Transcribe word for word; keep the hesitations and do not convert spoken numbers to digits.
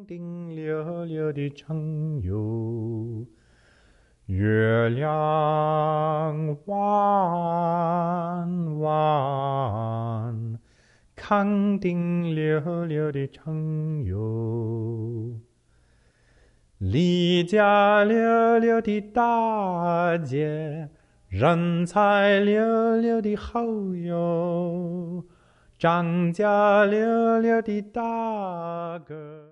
丁溜溜的城哟，月亮弯弯，康定溜溜的城哟，李家溜溜的大姐，人才溜溜的后哟，张家溜溜的大哥。